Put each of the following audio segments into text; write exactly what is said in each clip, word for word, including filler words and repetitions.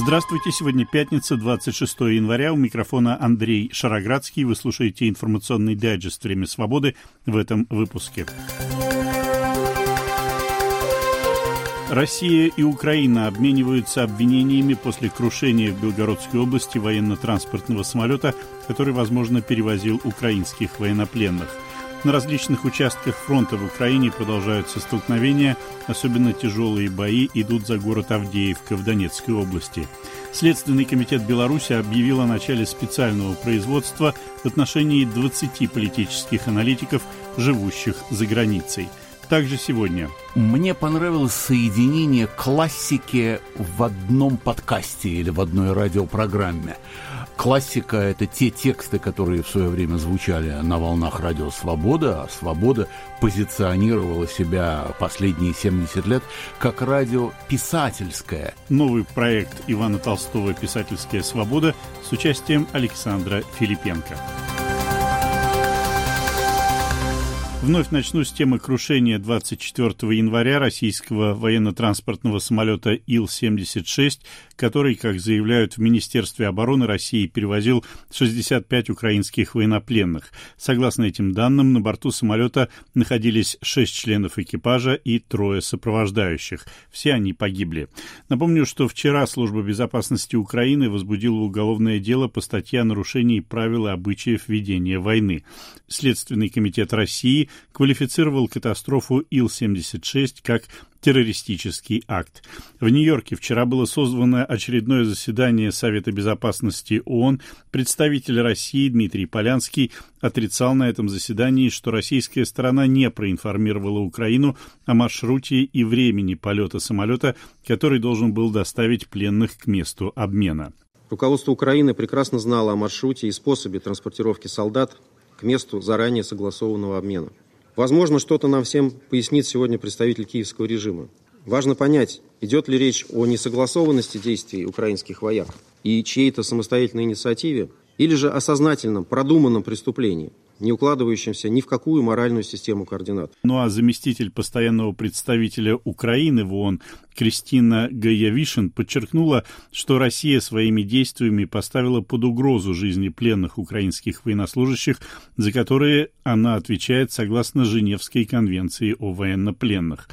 Здравствуйте, сегодня пятница, двадцать шестого января, у микрофона Андрей Шароградский. Вы слушаете информационный дайджест «Время свободы» в этом выпуске. Россия и Украина обмениваются обвинениями после крушения в Белгородской области военно-транспортного самолета, который, возможно, перевозил украинских военнопленных. На различных участках фронта в Украине продолжаются столкновения, особенно тяжелые бои идут за город Авдеевка в Донецкой области. Следственный комитет Беларуси объявил о начале специального производства в отношении двадцати политических аналитиков, живущих за границей. Также сегодня. Мне понравилось соединение классики в одном подкасте или в одной радиопрограмме. Классика – это те тексты, которые в свое время звучали на волнах радио «Свобода», а «Свобода» позиционировала себя последние семьдесят лет как радио писательское. Новый проект Ивана Толстого «Писательская свобода» с участием Александра Филипенко. Вновь начну с темы крушения двадцать четвёртого января российского военно-транспортного самолета Ил семьдесят шесть, который, как заявляют в Министерстве обороны России, перевозил шестьдесят пять украинских военнопленных. Согласно этим данным, на борту самолета находились шесть членов экипажа и трое сопровождающих. Все они погибли. Напомню, что вчера Служба безопасности Украины возбудила уголовное дело по статье о нарушении правил и обычаев ведения войны. Следственный комитет России квалифицировал катастрофу Ил семьдесят шесть как террористический акт. В Нью-Йорке вчера было созвано очередное заседание Совета безопасности ООН. Представитель России Дмитрий Полянский отрицал на этом заседании, что российская сторона не проинформировала Украину о маршруте и времени полета самолета, который должен был доставить пленных к месту обмена. Руководство Украины прекрасно знало о маршруте и способе транспортировки солдат к месту заранее согласованного обмена. Возможно, что-то нам всем пояснит сегодня представитель киевского режима. Важно понять, идет ли речь о несогласованности действий украинских вояк и чьей-то самостоятельной инициативе, или же о сознательном, продуманном преступлении, не укладывающемся ни в какую моральную систему координат. Ну а заместитель постоянного представителя Украины в ООН Кристина Гаявишин подчеркнула, что Россия своими действиями поставила под угрозу жизни пленных украинских военнослужащих, за которые она отвечает согласно Женевской конвенции о военнопленных.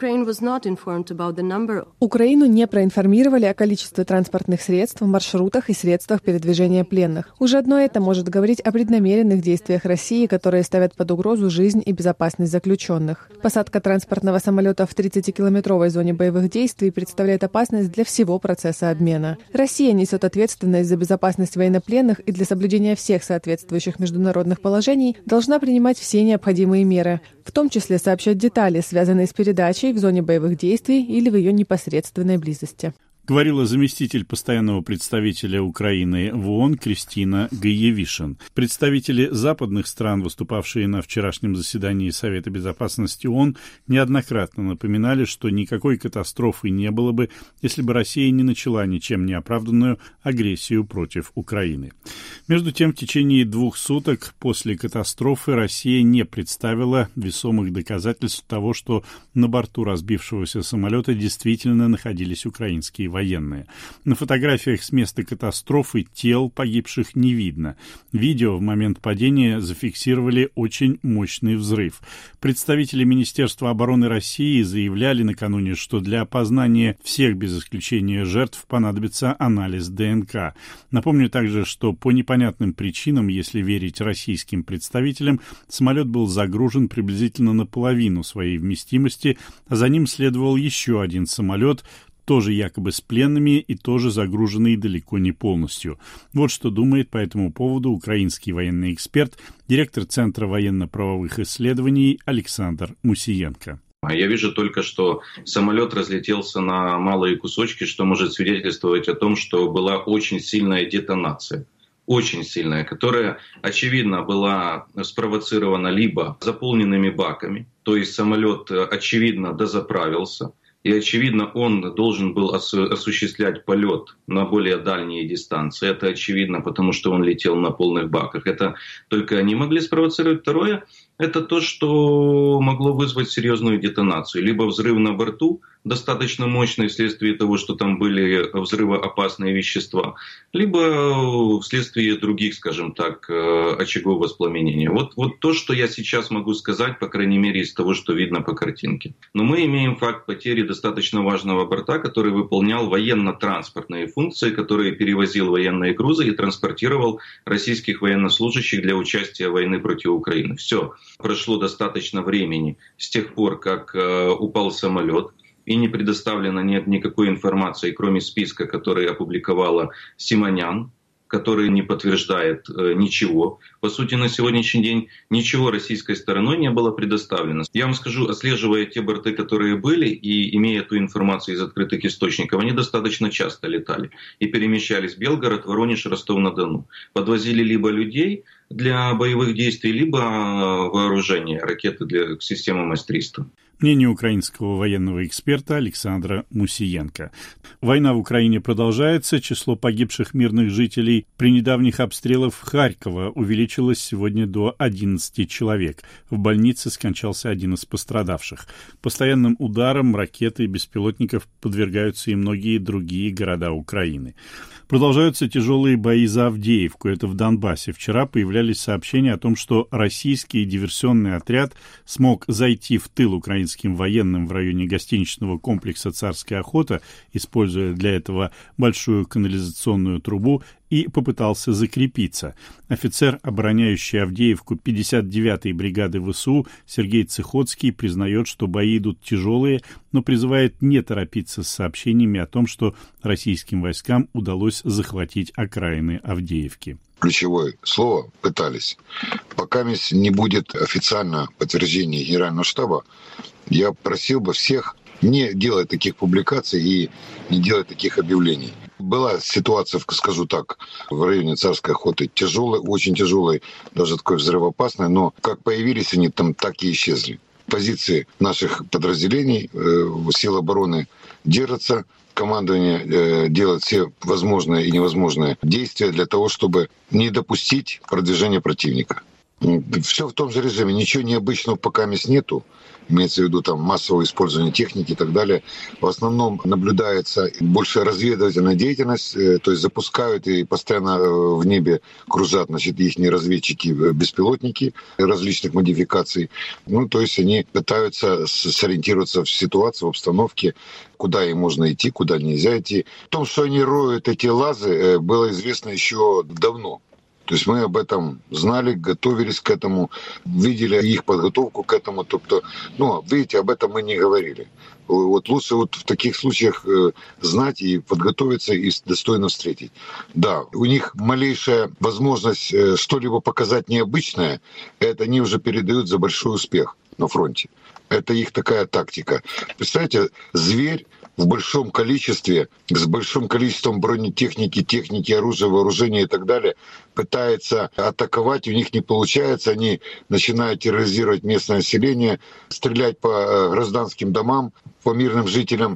Украину не проинформировали о количестве транспортных средств, маршрутах и средствах передвижения пленных. Уже одно это может говорить о преднамеренных действиях России, которые ставят под угрозу жизнь и безопасность заключенных. Посадка транспортного самолета в тридцатикилометровой зоне боевых действий представляет опасность для всего процесса обмена. Россия несет ответственность за безопасность военнопленных и для соблюдения всех соответствующих международных положений должна принимать все необходимые меры, в том числе сообщать детали, связанные с передачей в зоне боевых действий или в ее непосредственной близости. Говорила заместитель постоянного представителя Украины в ООН Кристина Гаявишин. Представители западных стран, выступавшие на вчерашнем заседании Совета безопасности ООН, неоднократно напоминали, что никакой катастрофы не было бы, если бы Россия не начала ничем не оправданную агрессию против Украины. Между тем, в течение двух суток после катастрофы Россия не представила весомых доказательств того, что на борту разбившегося самолета действительно находились украинские военные. На фотографиях с места катастрофы тел погибших не видно. Видео в момент падения зафиксировали очень мощный взрыв. Представители Министерства обороны России заявляли накануне, что для опознания всех без исключения жертв понадобится анализ ДНК. Напомню также, что по непонятным причинам, если верить российским представителям, самолет был загружен приблизительно наполовину своей вместимости, а за ним следовал еще один самолет, тоже якобы с пленными и тоже загруженный далеко не полностью. Вот что думает по этому поводу украинский военный эксперт, директор Центра военно-правовых исследований Александр Мусиенко. Я вижу только, что самолет разлетелся на малые кусочки, что может свидетельствовать о том, что была очень сильная детонация. Очень сильная, которая, очевидно, была спровоцирована либо заполненными баками, то есть самолет, очевидно, дозаправился, и, очевидно, он должен был осу- осуществлять полет на более дальние дистанции. Это очевидно, потому что он летел на полных баках. Это только они могли спровоцировать. Второе, это то, что могло вызвать серьезную детонацию. Либо взрыв на борту, достаточно мощный вследствие того, что там были взрывоопасные вещества, либо вследствие других, скажем так, очагов воспламенения. Вот, вот то, что я сейчас могу сказать, по крайней мере, из того, что видно по картинке. Но мы имеем факт потери достаточно важного борта, который выполнял военно-транспортные функции, который перевозил военные грузы и транспортировал российских военнослужащих для участия в войне против Украины. Все. Прошло достаточно времени с тех пор, как э, упал самолет, и не предоставлено нет никакой информации, кроме списка, который опубликовала Симонян, который не подтверждает э, ничего. По сути, на сегодняшний день ничего российской стороной не было предоставлено. Я вам скажу, отслеживая те борты, которые были, и имея эту информацию из открытых источников, они достаточно часто летали и перемещались в Белгород, Воронеж, Ростов-на-Дону. Подвозили либо людей для боевых действий, либо вооружение, ракеты для системы эс триста. Мнение украинского военного эксперта Александра Мусиенко. Война в Украине продолжается. Число погибших мирных жителей при недавних обстрелах Харькова увеличилось сегодня до одиннадцати человек. В больнице скончался один из пострадавших. Постоянным ударам ракеты и беспилотников подвергаются и многие другие города Украины. Продолжаются тяжелые бои за Авдеевку, это в Донбассе. Вчера появлялись сообщения о том, что российский диверсионный отряд смог зайти в тыл украинским военным в районе гостиничного комплекса «Царская охота», используя для этого большую канализационную трубу, и попытался закрепиться. Офицер, обороняющий Авдеевку пятьдесят девятой бригады ВСУ Сергей Цихоцкий признает, что бои идут тяжелые, но призывает не торопиться с сообщениями о том, что российским войскам удалось захватить окраины Авдеевки. Ключевое слово «пытались». Пока не будет официально подтверждения Генерального штаба, я просил бы всех не делать таких публикаций и не делать таких объявлений. Была ситуация, скажу так, в районе Царской охоты тяжелая, очень тяжелая, даже такой взрывоопасная, но как появились они там, так и исчезли. Позиции наших подразделений, э, сил обороны держатся, командование э, делает все возможные и невозможные действия для того, чтобы не допустить продвижения противника. Все в том же режиме, ничего необычного пока нету. Имеется в виду там массовое использование техники и так далее. В основном наблюдается больше разведывательная деятельность, то есть запускают и постоянно в небе кружат, значит, их разведчики, беспилотники различных модификаций. Ну, то есть они пытаются сориентироваться в ситуации, в обстановке, куда им можно идти, куда нельзя идти. В том, что они роют эти лазы, было известно еще давно. То есть мы об этом знали, готовились к этому, видели их подготовку к этому. Тобто, ну, видите, об этом мы не говорили. Вот лучше вот в таких случаях знать и подготовиться, и достойно встретить. Да, у них малейшая возможность что-либо показать необычное, это они уже передают за большой успех на фронте. Это их такая тактика. Представляете, зверь в большом количестве, с большим количеством бронетехники, техники, оружия, вооружения и так далее, пытается атаковать, у них не получается, они начинают терроризировать местное население, стрелять по гражданским домам, по мирным жителям.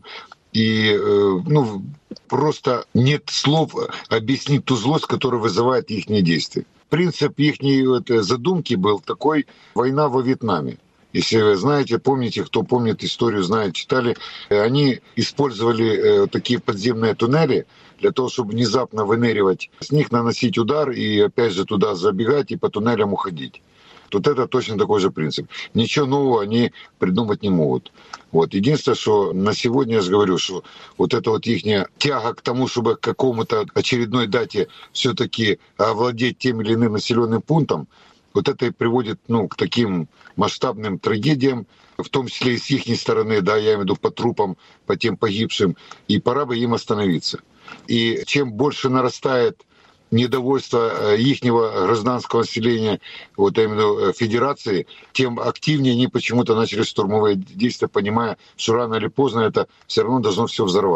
И ну, просто нет слов объяснить ту злость, которая вызывает их действия. Принцип их задумки был такой: война во Вьетнаме. Если вы знаете, помните, кто помнит историю, знает, читали, они использовали такие подземные туннели для того, чтобы внезапно выныривать, с них наносить удар и опять же туда забегать и по туннелям уходить. Тут это точно такой же принцип. Ничего нового они придумать не могут. Вот. Единственное, что на сегодня я же говорю, что вот эта вот их тяга к тому, чтобы к какому-то очередной дате все-таки овладеть тем или иным населенным пунктом, вот это и приводит ну, к таким масштабным трагедиям, в том числе и с их стороны, да, я имею в виду по трупам, по тем погибшим, и пора бы им остановиться. И чем больше нарастает недовольство ихнего гражданского населения, вот именно федерации, тем активнее они почему-то начали штурмовые действия, понимая, что рано или поздно это все равно должно все взорваться.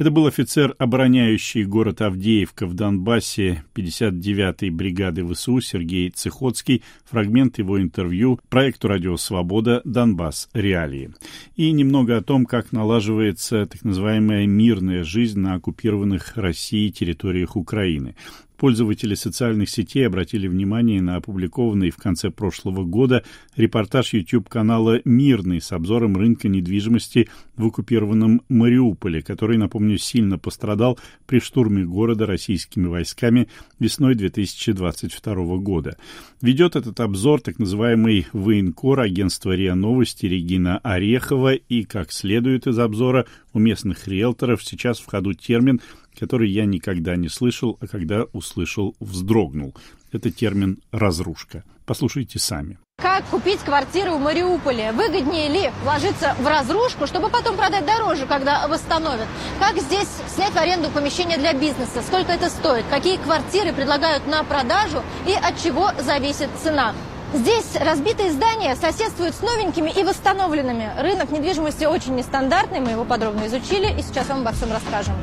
Это был офицер, обороняющий город Авдеевка в Донбассе пятьдесят девятой бригады ВСУ Сергей Цихоцкий. Фрагмент его интервью проекту «Радио Свобода. Донбасс. Реалии». И немного о том, как налаживается так называемая мирная жизнь на оккупированных Россией территориях Украины. Пользователи социальных сетей обратили внимание на опубликованный в конце прошлого года репортаж YouTube-канала «Мирный» с обзором рынка недвижимости в оккупированном Мариуполе, который, напомню, сильно пострадал при штурме города российскими войсками весной две тысячи двадцать второго года. Ведет этот обзор так называемый военкор агентства РИА Новости Регина Орехова, и, как следует из обзора, у местных риэлторов сейчас в ходу термин, который я никогда не слышал, а когда услышал, вздрогнул. Это термин «разрушка». Послушайте сами. Как купить квартиру в Мариуполе? Выгоднее ли вложиться в разрушку, чтобы потом продать дороже, когда восстановят? Как здесь снять в аренду помещение для бизнеса? Сколько это стоит? Какие квартиры предлагают на продажу и от чего зависит цена? Здесь разбитые здания соседствуют с новенькими и восстановленными. Рынок недвижимости очень нестандартный, мы его подробно изучили и сейчас вам обо всем расскажем.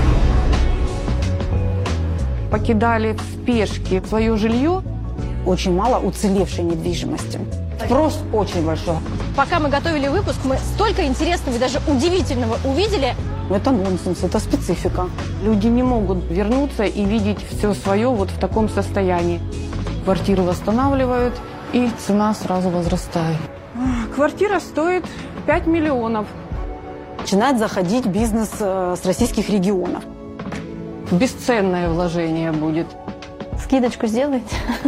Покидали в спешке свое жилье. Очень мало уцелевшей недвижимости. Спрос очень большой. Пока мы готовили выпуск, мы столько интересного и даже удивительного увидели. Это нонсенс, это специфика. Люди не могут вернуться и видеть все свое вот в таком состоянии. Квартиры восстанавливают, и цена сразу возрастает. Квартира стоит пять миллионов. Начинает заходить бизнес с российских регионов. Бесценное вложение будет. Скидочку сделаете?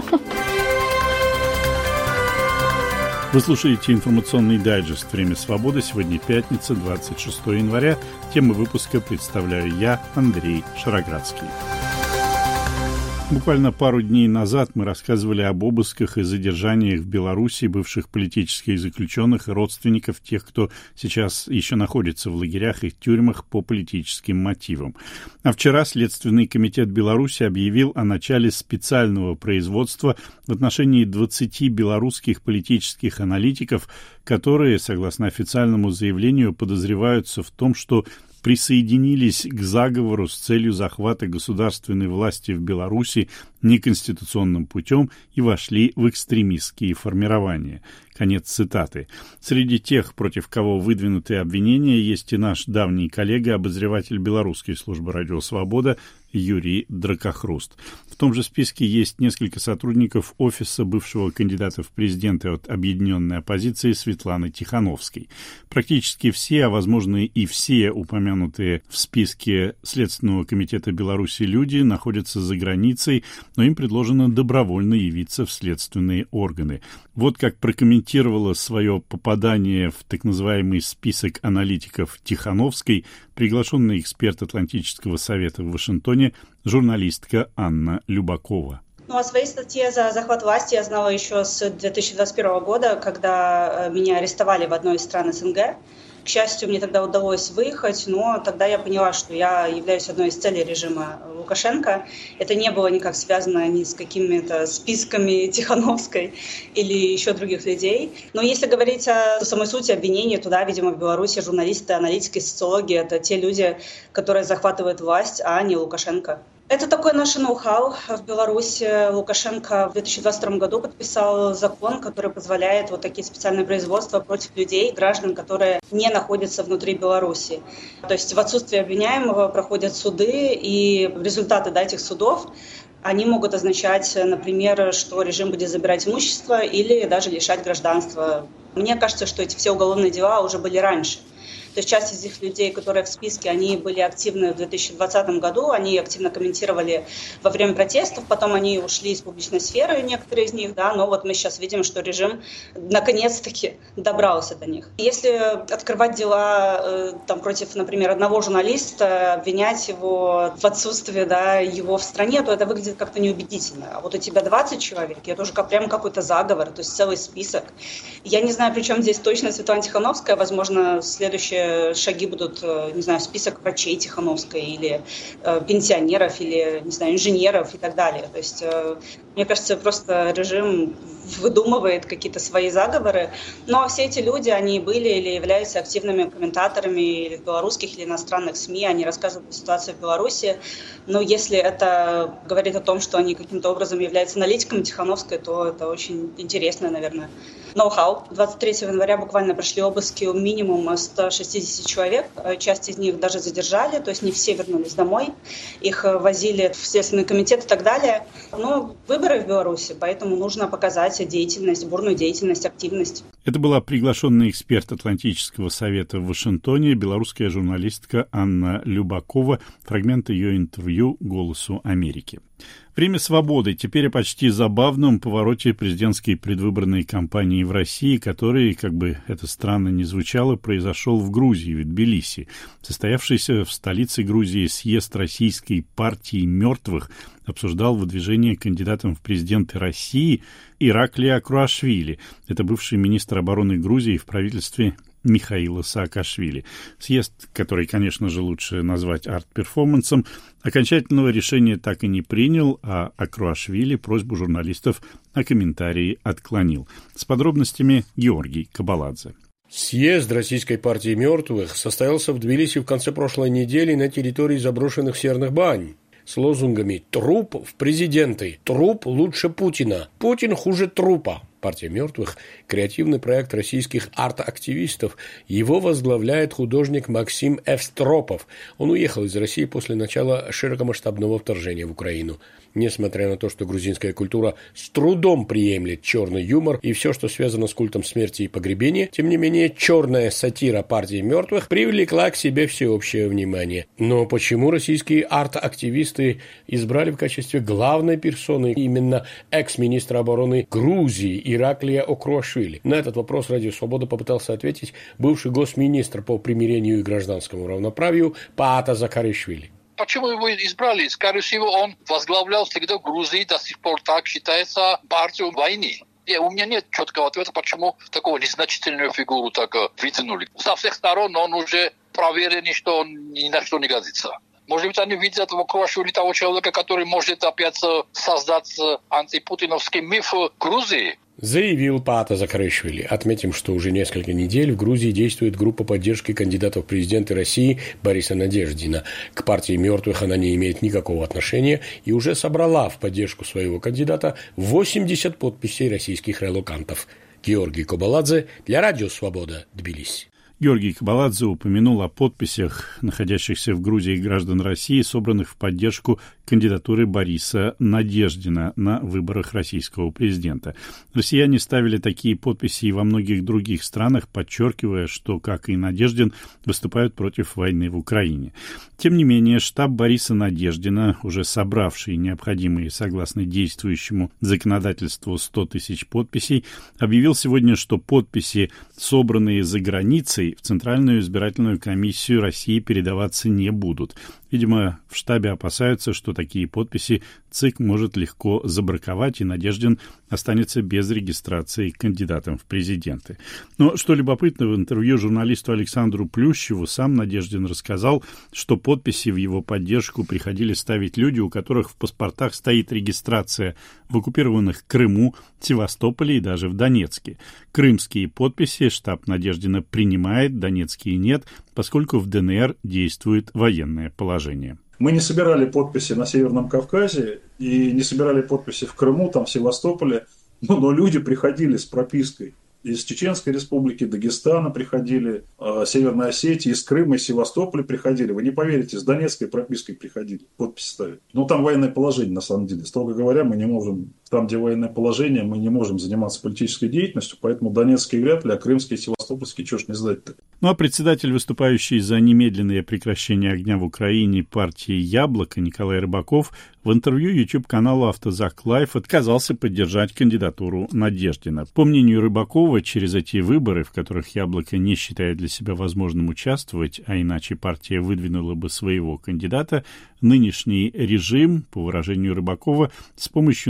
Вы слушаете информационный дайджест «Время свободы». Сегодня пятница, двадцать шестого января. Тему выпуска представляю я, Андрей Шароградский. Буквально пару дней назад мы рассказывали об обысках и задержаниях в Беларуси бывших политических заключенных и родственников тех, кто сейчас еще находится в лагерях и тюрьмах по политическим мотивам. А вчера Следственный комитет Беларуси объявил о начале специального производства в отношении двадцати белорусских политических аналитиков, которые, согласно официальному заявлению, подозреваются в том, что присоединились к заговору с целью захвата государственной власти в Беларуси неконституционным путем и вошли в экстремистские формирования. Конец цитаты. Среди тех, против кого выдвинуты обвинения, есть и наш давний коллега, обозреватель белорусской службы «Радио Свобода» Юрий Дракохруст. В том же списке есть несколько сотрудников офиса бывшего кандидата в президенты от объединенной оппозиции Светланы Тихановской. Практически все, а возможно и все упомянутые в списке Следственного комитета Беларуси люди находятся за границей, но им предложено добровольно явиться в следственные органы. Вот как прокомментировала свое попадание в так называемый список аналитиков Тихановской приглашенный эксперт Атлантического совета в Вашингтоне, журналистка Анна Любакова. Ну, о своей статье за захват власти я знала еще с две тысячи двадцать первого года, когда меня арестовали в одной из стран СНГ. К счастью, мне тогда удалось выехать, но тогда я поняла, что я являюсь одной из целей режима Лукашенко. Это не было никак связано ни с какими-то списками Тихановской или еще других людей. Но если говорить о самой сути обвинений, то да, видимо, в Беларуси журналисты, аналитики, социологи — это те люди, которые захватывают власть, а не Лукашенко. Это такое наше ноу-хау. В Беларуси Лукашенко в две тысячи двадцать втором году подписал закон, который позволяет вот такие специальные производства против людей, граждан, которые не находятся внутри Беларуси. То есть в отсутствие обвиняемого проходят суды, и результаты да, этих судов они могут означать, например, что режим будет забирать имущество или даже лишать гражданства. Мне кажется, что эти все уголовные дела уже были раньше. То есть часть из этих людей, которые в списке, они были активны в две тысячи двадцатом году, они активно комментировали во время протестов, потом они ушли из публичной сферы, некоторые из них, да, но вот мы сейчас видим, что режим наконец-таки добрался до них. Если открывать дела э, там, против, например, одного журналиста, обвинять его в отсутствии да, его в стране, то это выглядит как-то неубедительно. А вот у тебя двадцать человек, это уже как, прям какой-то заговор, то есть целый список. Я не знаю, при чем здесь точно Светлана Тихановская, возможно, следующее шаги будут, не знаю, список врачей Тихановской или э, пенсионеров, или, не знаю, инженеров и так далее. То есть, э, мне кажется, просто режим выдумывает какие-то свои заговоры. Но все эти люди, они были или являются активными комментаторами или в белорусских, или иностранных СМИ, они рассказывают о ситуации в Беларуси. Но если это говорит о том, что они каким-то образом являются аналитиками Тихановской, то это очень интересно, наверное. Ноу-хау. двадцать третьего января буквально прошли обыски у минимум сто шестьдесят человек. Часть из них даже задержали, то есть не все вернулись домой. Их возили в Следственный комитет и так далее. Но выборы в Беларуси, поэтому нужно показать деятельность, бурную деятельность, активность. Это была приглашенный эксперт Атлантического совета в Вашингтоне, белорусская журналистка Анна Любакова. Фрагмент ее интервью «Голосу Америки». Время свободы. Теперь о почти забавном повороте президентской предвыборной кампании в России, который, как бы это странно ни звучало, произошел в Грузии, в Тбилиси. Состоявшийся в столице Грузии съезд Российской партии мертвых обсуждал выдвижение кандидатом в президенты России Ираклия Акуашвили. Это бывший министр обороны Грузии в правительстве Михаила Саакашвили. Съезд, который, конечно же, лучше назвать арт-перформансом, окончательного решения так и не принял, а Акуашвили просьбу журналистов о комментарии отклонил. С подробностями Георгий Кабаладзе. Съезд Российской партии мертвых состоялся в Тбилиси в конце прошлой недели на территории заброшенных серных бань с лозунгами «Труп в президенты», «Труп лучше Путина», «Путин хуже трупа». Партия мертвых – креативный проект российских арт-активистов. Его возглавляет художник Максим Эвстропов. Он уехал из России после начала широкомасштабного вторжения в Украину. Несмотря на то, что грузинская культура с трудом приемлет черный юмор и все, что связано с культом смерти и погребения, тем не менее, черная сатира партии мертвых привлекла к себе всеобщее внимание. Но почему российские арт-активисты избрали в качестве главной персоны именно экс-министра обороны Грузии Ираклия Акуашвили? На этот вопрос Радио Свобода попытался ответить бывший госминистр по примирению и гражданскому равноправию Паата Закаришвили. Почему его избрали? Скорее всего, он возглавлял всегда Грузии, до сих пор так считается, партию войны. И у меня нет четкого ответа, почему такую незначительную фигуру так вытянули. Со всех сторон он уже проверенный, что он ни на что не годится. Может быть, они видят в Акуашвили того человека, который может опять создать антипутиновский миф Грузии. Заявил Паата Закаришвили. Отметим, что уже несколько недель в Грузии действует группа поддержки кандидата в президенты России Бориса Надеждина. К партии мертвых она не имеет никакого отношения и уже собрала в поддержку своего кандидата восемьдесят подписей российских релокантов. Георгий Кабаладзе для Радио Свобода, Тбилиси. Георгий Кабаладзе упомянул о подписях находящихся в Грузии граждан России, собранных в поддержку кандидатуры Бориса Надеждина на выборах российского президента. Россияне ставили такие подписи и во многих других странах, подчеркивая, что, как и Надеждин, выступают против войны в Украине. Тем не менее, штаб Бориса Надеждина, уже собравший необходимые, согласно действующему законодательству, сто тысяч подписей, объявил сегодня, что подписи, собранные за границей, в Центральную избирательную комиссию России передаваться не будут. Видимо, в штабе опасаются, что такие подписи ЦИК может легко забраковать, и Надеждин останется без регистрации кандидатом в президенты. Но, что любопытно, в интервью журналисту Александру Плющеву сам Надеждин рассказал, что подписи в его поддержку приходили ставить люди, у которых в паспортах стоит регистрация в оккупированных Крыму, Севастополе и даже в Донецке. Крымские подписи штаб Надеждина принимает, донецкие нет, поскольку в ДНР действует военное положение. Мы не собирали подписи на Северном Кавказе и не собирали подписи в Крыму, там в Севастополе, но, но люди приходили с пропиской. Из Чеченской республики, Дагестана приходили, э, Северной Осетии, из Крыма, из Севастополя приходили. Вы не поверите, с донецкой пропиской приходили, подписи ставить. Ну, там военное положение, на самом деле. Строго говоря, мы не можем, там, где военное положение, мы не можем заниматься политической деятельностью, поэтому донецкие вряд ли, а крымские, севастопольские, чего ж не знать-то. Ну, а председатель, выступающий за немедленное прекращение огня в Украине партии «Яблоко» Николай Рыбаков в интервью YouTube-каналу «Автозак Лайф» отказался поддержать кандидатуру Надеждина. По мнению Рыбакова, через эти выборы, в которых «Яблоко» не считает для себя возможным участвовать, а иначе партия выдвинула бы своего кандидата, нынешний режим, по выражению Рыбакова, с помощью Надеждина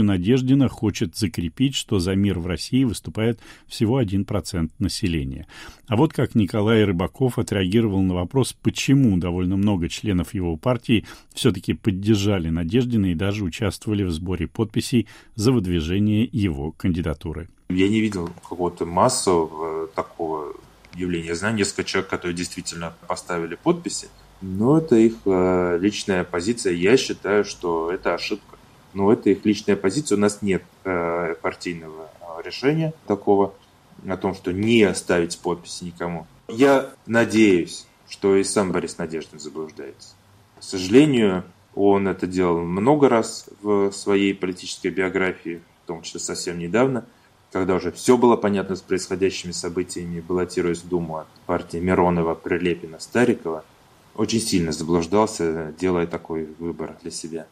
Надеждина хочет закрепить, что за мир в России выступает всего один процент населения. А вот как Николай Рыбаков отреагировал на вопрос, почему довольно много членов его партии все-таки поддержали Надеждина и даже участвовали в сборе подписей за выдвижение его кандидатуры. Я не видел какого-то массового такого явления. Я знаю несколько человек, которые действительно поставили подписи, но это их э, личная позиция. Я считаю, что это ошибка. Но это их личная позиция. У нас нет э, партийного решения такого о том, что не ставить подписи никому. Я надеюсь, что и сам Борис Надеждин заблуждается. К сожалению, он это делал много раз в своей политической биографии, в том числе совсем недавно, когда уже все было понятно с происходящими событиями, баллотируясь в Думу от партии Миронова, Прилепина, Старикова, очень сильно заблуждался, делая такой выбор для себя.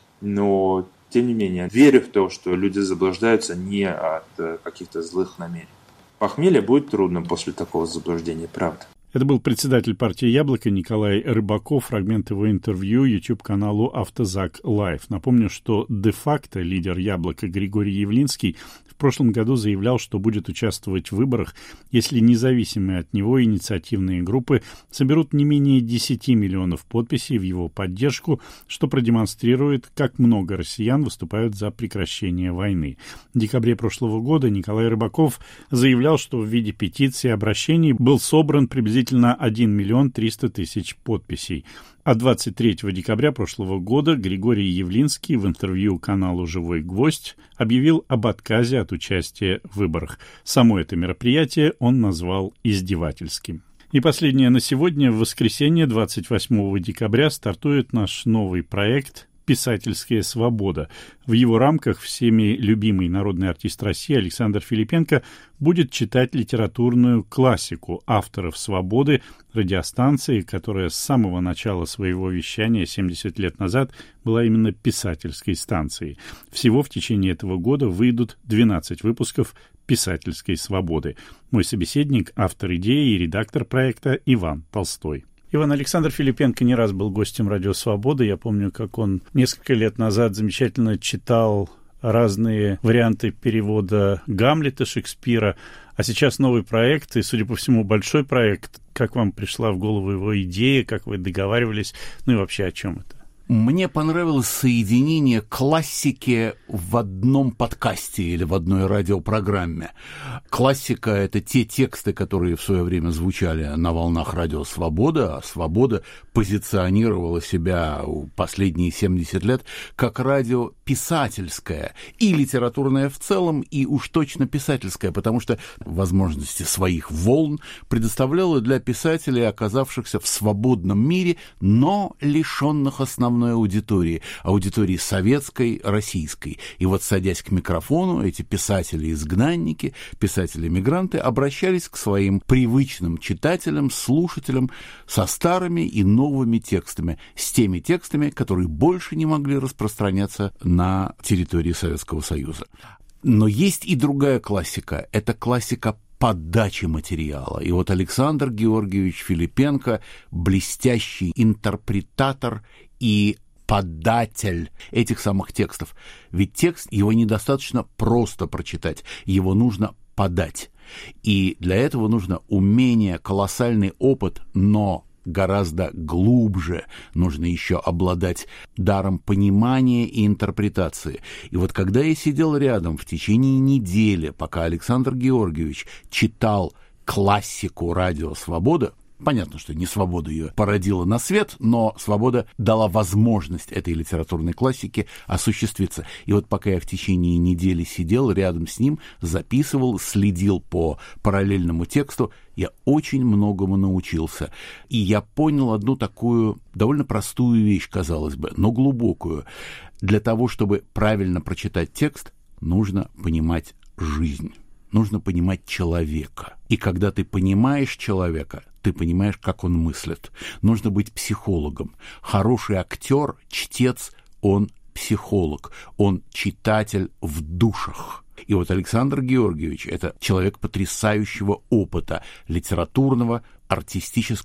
Но, тем не менее, верю в то, что люди заблуждаются не от каких-то злых намерений. Похмелье будет трудно после такого заблуждения, правда. Это был председатель партии «Яблоко» Николай Рыбаков. Фрагмент его интервью YouTube-каналу «Автозак Лайв». Напомню, что де-факто лидер «Яблока» Григорий Явлинский в прошлом году заявлял, что будет участвовать в выборах, если независимые от него инициативные группы соберут не менее десяти миллионов подписей в его поддержку, что продемонстрирует, как много россиян выступают за прекращение войны. В декабре прошлого года Николай Рыбаков заявлял, что в виде петиции и обращений был собран приблизительно один миллион триста тысяч подписей. А двадцать третьего декабря прошлого года Григорий Явлинский в интервью каналу «Живой гвоздь» объявил об отказе от участия в выборах. Само это мероприятие он назвал издевательским. И последнее на сегодня. В воскресенье, двадцать восьмого декабря, стартует наш новый проект «Писательская свобода». В его рамках всеми любимый народный артист России Александр Филипенко будет читать литературную классику авторов «Свободы», радиостанции, которая с самого начала своего вещания семьдесят лет назад была именно писательской станцией. Всего в течение этого года выйдут двенадцать выпусков «Писательской свободы». Мой собеседник, автор идеи и редактор проекта Иван Толстой. Иван, Александр Филипенко не раз был гостем «Радио Свобода». Я помню, как он несколько лет назад замечательно читал разные варианты перевода Гамлета Шекспира. А сейчас новый проект, и, судя по всему, большой проект. Как вам пришла в голову его идея, как вы договаривались, ну и вообще о чем это? Мне понравилось соединение классики в одном подкасте или в одной радиопрограмме. Классика — это те тексты, которые в свое время звучали на волнах «Радио Свобода», а «Свобода» позиционировала себя последние семьдесят лет как радио писательское и литературное в целом, и уж точно писательское, потому что возможности своих волн предоставляла для писателей, оказавшихся в свободном мире, но лишенных основных аудитории, аудитории советской, российской. И вот, садясь к микрофону, эти писатели-изгнанники, писатели-мигранты обращались к своим привычным читателям, слушателям со старыми и новыми текстами, с теми текстами, которые больше не могли распространяться на территории Советского Союза. Но есть и другая классика. Это классика подачи материала. И вот Александр Георгиевич Филипенко — блестящий интерпретатор и податель этих самых текстов. Ведь текст, его недостаточно просто прочитать, его нужно подать. И для этого нужно умение, колоссальный опыт, но гораздо глубже нужно еще обладать даром понимания и интерпретации. И вот когда я сидел рядом в течение недели, пока Александр Георгиевич читал классику «Радио Свобода», понятно, что не «Свобода» ее породила на свет, но «Свобода» дала возможность этой литературной классике осуществиться. И вот пока я в течение недели сидел рядом с ним, записывал, следил по параллельному тексту, я очень многому научился. И я понял одну такую довольно простую вещь, казалось бы, но глубокую. Для того, чтобы правильно прочитать текст, нужно понимать жизнь. Нужно понимать человека. И когда ты понимаешь человека, ты понимаешь, как он мыслит. Нужно быть психологом. Хороший актер, чтец, он психолог. Он читатель в душах. И вот Александр Георгиевич — это человек потрясающего опыта литературного, артистического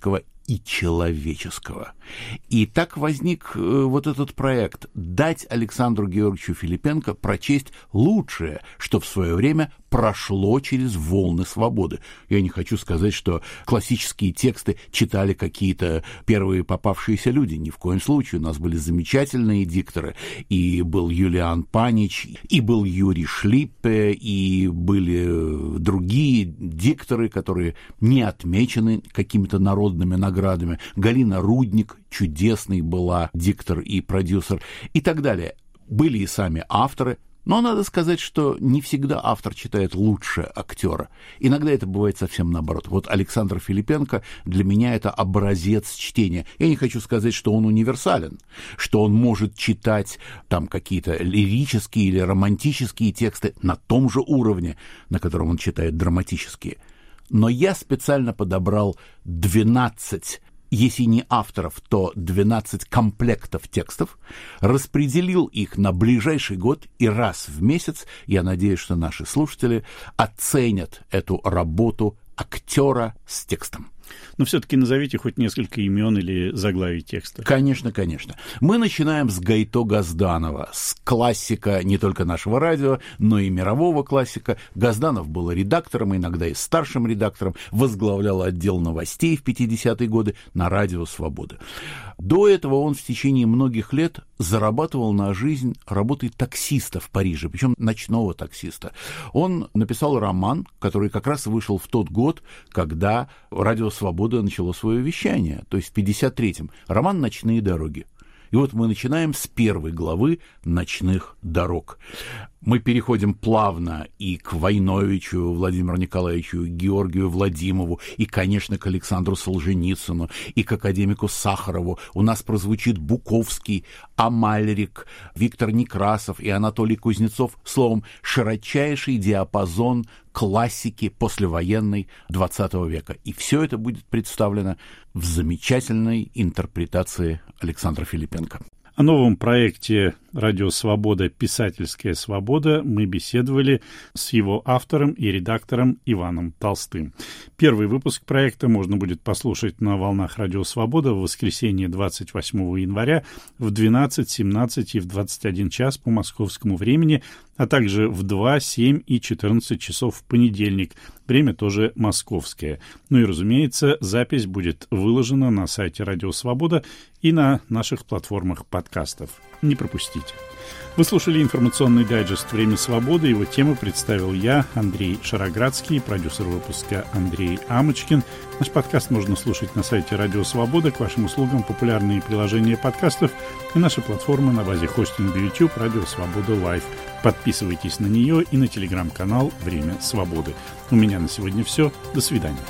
и человеческого. И так возник э, вот этот проект – дать Александру Георгиевичу Филипенко прочесть лучшее, что в свое время прошло через волны свободы. Я не хочу сказать, что классические тексты читали какие-то первые попавшиеся люди. Ни в коем случае. У нас были замечательные дикторы. И был Юлиан Панич, и был Юрий Шлиппе, и были другие дикторы, которые не отмечены какими-то народными наградами. Галина Рудник, чудесный была диктор и продюсер, и так далее. Были и сами авторы. Но надо сказать, что не всегда автор читает лучше актера. Иногда это бывает совсем наоборот. Вот Александр Филипенко для меня это образец чтения. Я не хочу сказать, что он универсален, что он может читать там какие-то лирические или романтические тексты на том же уровне, на котором он читает драматические. Но я специально подобрал двенадцать, если не авторов, то двенадцать комплектов текстов, распределил их на ближайший год, и раз в месяц, я надеюсь, что наши слушатели оценят эту работу актера с текстом. Но все-таки назовите хоть несколько имен или заглавий текста. Конечно, конечно. Мы начинаем с Гайто Газданова, с классика не только нашего радио, но и мирового классика. Газданов был редактором, иногда и старшим редактором, возглавлял отдел новостей в пятидесятые годы на радио «Свобода». До этого он в течение многих лет зарабатывал на жизнь работой таксиста в Париже, причем ночного таксиста. Он написал роман, который как раз вышел в тот год, когда радио «Свобода» начало свое вещание, то есть в пятьдесят третьем. Роман «Ночные дороги». И вот мы начинаем с первой главы «Ночных дорог». Мы переходим плавно и к Войновичу Владимиру Николаевичу, Георгию Владимову, и, конечно, к Александру Солженицыну, и к академику Сахарову. У нас прозвучит Буковский, Амальрик, Виктор Некрасов и Анатолий Кузнецов. Словом, широчайший диапазон классики послевоенной двадцатого века. И все это будет представлено в замечательной интерпретации Александра Филипенко. О новом проекте «Радио Свобода. Писательская свобода» мы беседовали с его автором и редактором Иваном Толстым. Первый выпуск проекта можно будет послушать на волнах «Радио Свобода» в воскресенье двадцать восьмого января в двенадцать, семнадцать и в двадцать один час по московскому времени, а также в два, семь и четырнадцать часов в понедельник. Время тоже московское. Ну и, разумеется, запись будет выложена на сайте «Радио Свобода» и на наших платформах подкастов. Не пропустите. Вы слушали информационный дайджест «Время свободы». Его тему представил я, Андрей Шароградский, продюсер выпуска Андрей Амочкин. Наш подкаст можно слушать на сайте «Радио Свобода». К вашим услугам популярные приложения подкастов и наша платформа на базе хостинга YouTube «Радио Свобода Лайв». Подписывайтесь на нее и на телеграм-канал «Время свободы». У меня на сегодня все. До свидания.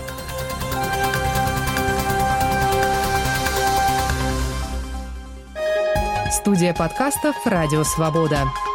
Студия подкастов «Радио Свобода».